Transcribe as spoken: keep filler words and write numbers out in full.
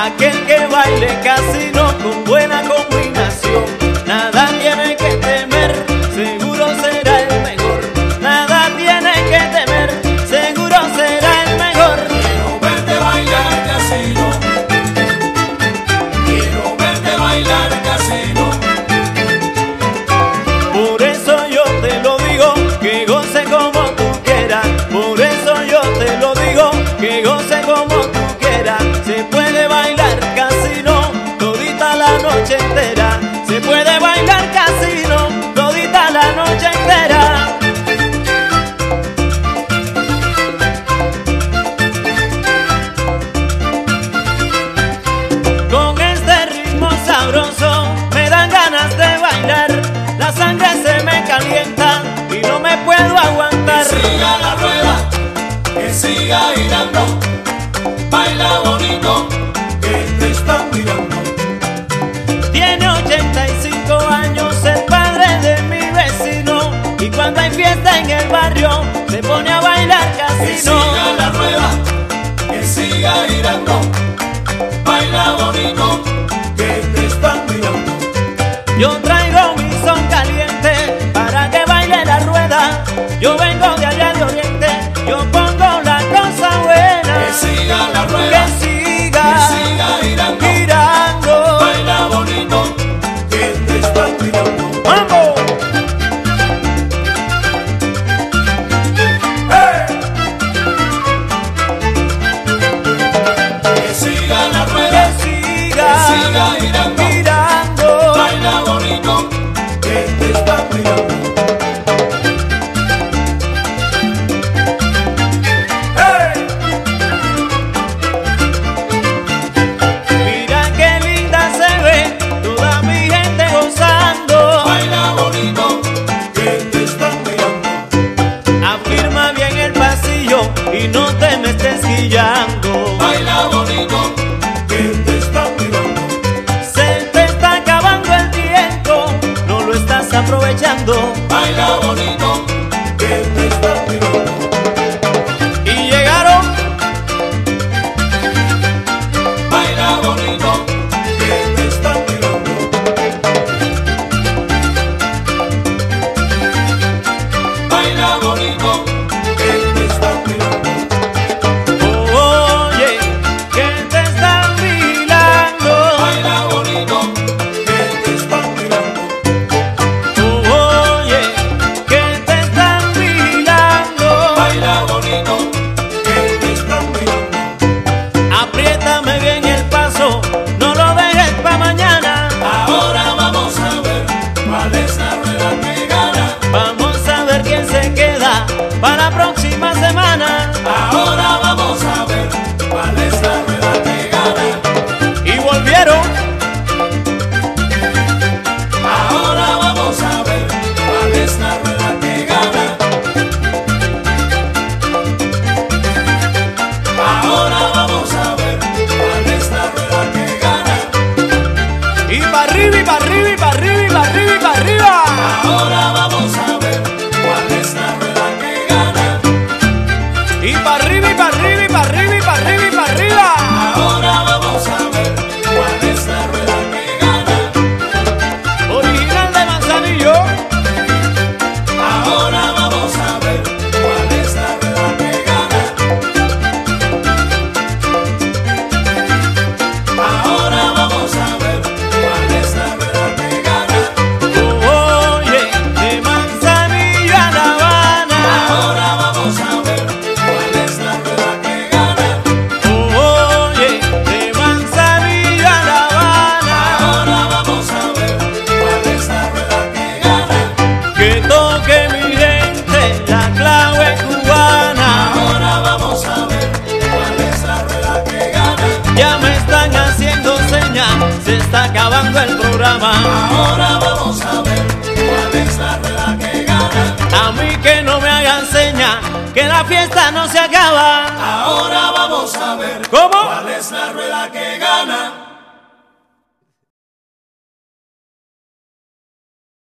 aquel que baile casino con buena combinación. Nada tiene que temer, seguro será el mejor. Nada tiene que temer, seguro será el mejor. Quiero verte bailar casino, quiero verte bailar casino. Por eso yo te lo digo, que goce como tú quieras. Por eso yo te lo digo, que goce como tú quieras. Se puede bailar casino todita la noche entera. Se puede bailar casino todita la noche entera. Con este ritmo sabroso me dan ganas de bailar. La sangre se me calienta y no me puedo aguantar. Que siga la rueda, que siga girando. Baila bonito, que te están mirando. Tiene ochenta y cinco años el padre de mi vecino, y cuando hay fiesta en el barrio se pone a bailar Que casino. siga la rueda, que siga girando. Baila bonito, que te están mirando. Yo traigo mi son caliente para que baile la rueda. Yo vengo de allá de Oriente, yo pongo la cosa buena. Que siga la rueda, Que siga, que siga girando. girando. Baila bonito, que te están mirando. ¡Vamos! Que siga la Que rueda, siga, que siga girando. girando. Baila bonito, que te están mirando. Mira qué linda se ve toda mi gente gozando. Baila bonito, que te están mirando. Afirma bien el pasillo y no te me estés guillando. Baila bonito, que te están mirando. Se te está acabando el tiempo, no lo estás aprovechando. Baila bonito, que te están mirando. Y llegaron, Baila bonito, que te están mirando. Baila bonito, que te están mirando. oye, que te están vigilando. Baila bonito, que te están mirando. Oye, que te están vigilando. Baila bonito, que te están mirando. Apriétame bien el paso, no lo dejes pa' mañana. Ahora vamos a ver cuál es la rueda que gana. Vamos a ver quién se queda para la próxima semana. Ahora vamos a ver cuál es la rueda que gana. Y volvieron, Ahora vamos a ver cuál es la rueda que gana. Ahora vamos a ver cuál es la rueda que gana. y pa' arriba, y pa' arriba, y pa' arriba, y pa' arriba, y pa' arriba. Ahora vamos a ver cuál es la rueda que gana. Y pa' arriba, y pa' arriba, y pa' arriba, y pa' arriba, y pa' arriba. Ahora vamos a ver cuál es la rueda que gana. Original de Manzanillo. Ahora vamos a ver cuál es la rueda que gana. Ahora vamos a ver cuál es la rueda que gana. Oye, de Manzanillo a La Habana. Ahora vamos a ver cuál es la rueda que gana. Oye, de Manzanillo a La Habana. Ahora vamos a ver cuál es la rueda que gana. Que toque mi gente la clave cubana. Ahora vamos a ver cuál es la rueda que gana. Ya me están haciendo señas, se está acabando el programa. Ahora vamos a ver cuál es la rueda que gana. A mí que no me hagan señas, que la fiesta no se acaba. Ahora vamos a ver ¿Cómo? cuál es la rueda que gana.